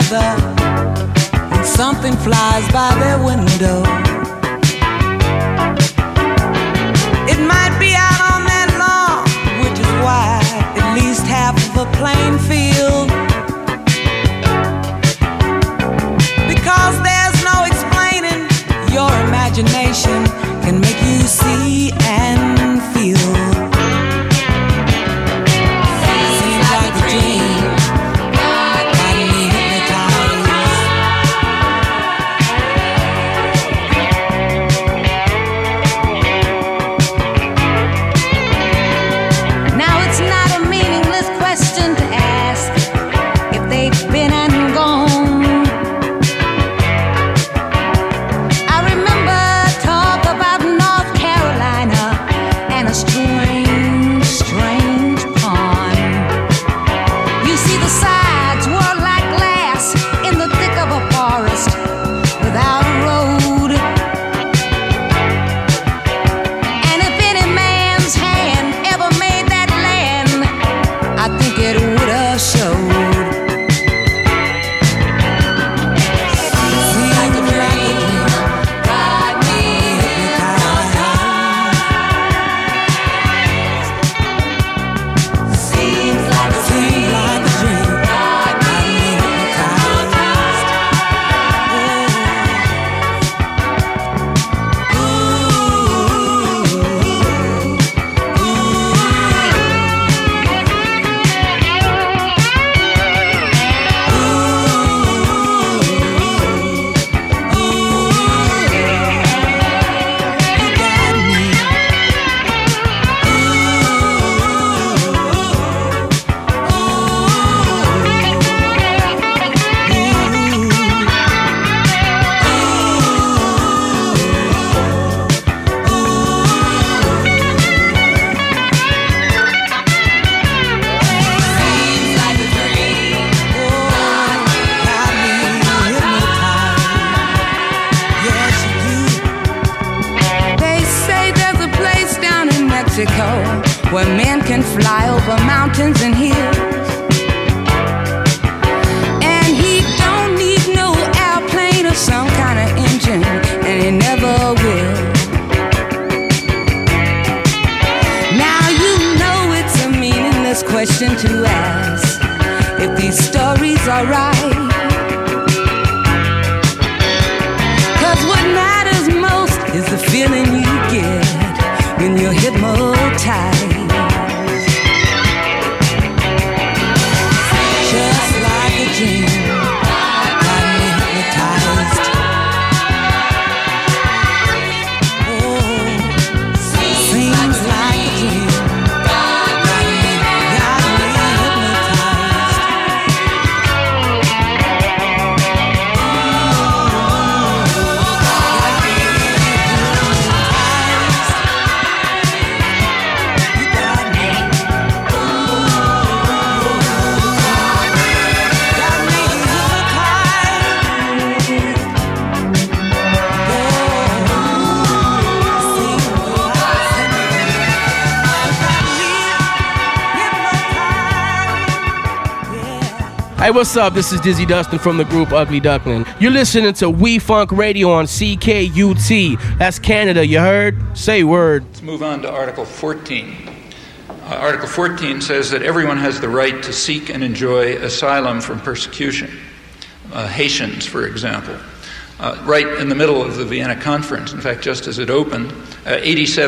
up when something flies by their window. It might be out on that lawn, which is wide, at least half of a playing field. Because there's no explaining, your imagination can make you see and feel. Seems like a dream, got me hypnotized. Now it's not a meaningless question to ask if they've been and gone. I remember talk about North Carolina and a strange, strange pond. You see the sides were like glass in the thick of a forest without a road. And if any man's hand ever made that land, I think it would have showed. Seems like a dream, got me hypnotized. Seems like a dream, got me hypnotized. They say there's a place down in Mexico where men can fly over mountains and hills. And he don't need no airplane or some kind of engine, and he never will. Now you know it's a meaningless question to ask if these stories are right. 'Cause what matters most is the feeling you get when you're hypnotized. Just like a dream, got me hypnotized. Oh, seems like a dream, got me hypnotized. Hey, what's up? This is Dizzy Dustin from the group Ugly Duckling. You're listening to We Funk Radio on CKUT. That's Canada, you heard? Say word. Let's move on to Article 14. Article 14 says that everyone has the right to seek and enjoy asylum from persecution. Haitians, for example. Right in the middle of the Vienna Conference, in fact, just as it opened, 87